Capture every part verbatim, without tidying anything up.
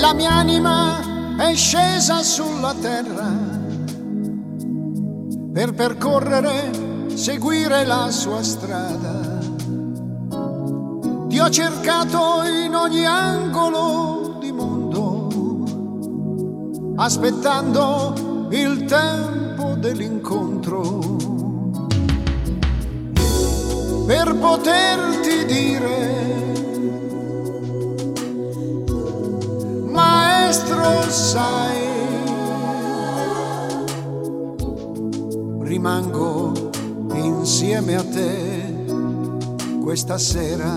La mia anima è scesa sulla terra per percorrere, seguire la sua strada. Ti ho cercato in ogni angolo di mondo, aspettando il tempo dell'incontro, per poterti dire: maestro, sai, rimango insieme a te questa sera.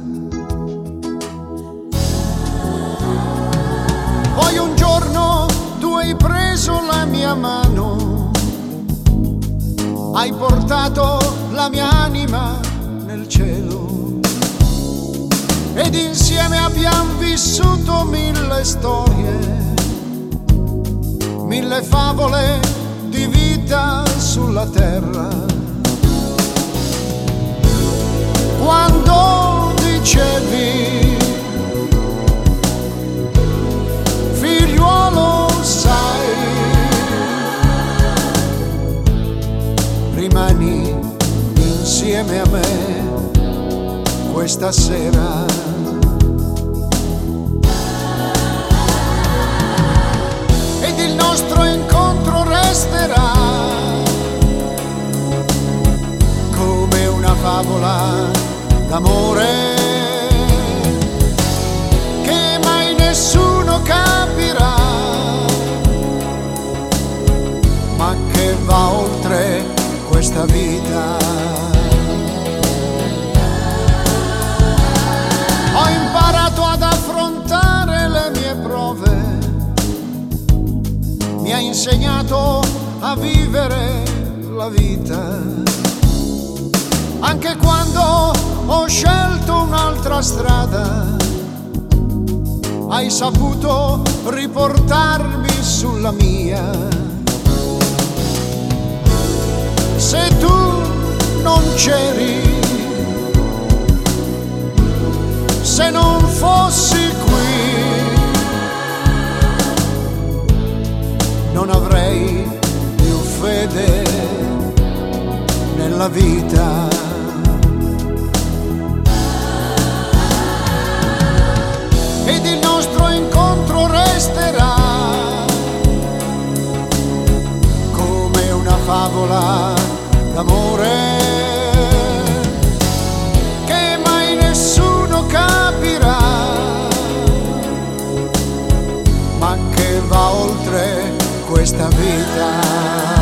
Poi un giorno tu hai preso la mia mano, hai portato la mia anima nel cielo, ed insieme abbiamo vissuto mille storie, mille favole di vita sulla terra. Quando dicevi: figliuolo, sai, rimani insieme a me questa sera. Ed il nostro incontro resterà come una favola d'amore che mai nessuno capirà, ma che va oltre questa vita. Ho imparato ad affrontare le mie prove, mi ha insegnato a vivere la vita, anche quando ho scelto un'altra strada, hai saputo riportarmi sulla mia. Se tu non c'eri, se non fossi qui, non avrei più fede nella vita. Ed il nostro incontro resterà come una favola d'amore che mai nessuno capirà, ma che va oltre questa vita.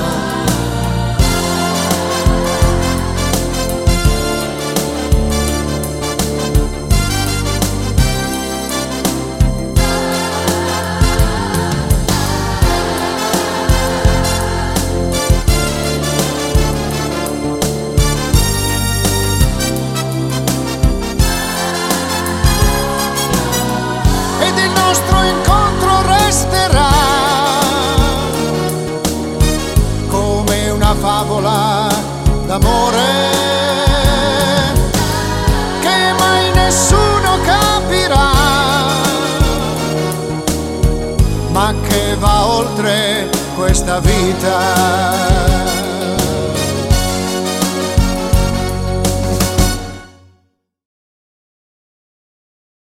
Ed il nostro incontro resterà come una favola d'amore che mai nessuno capirà, ma che va oltre questa vita.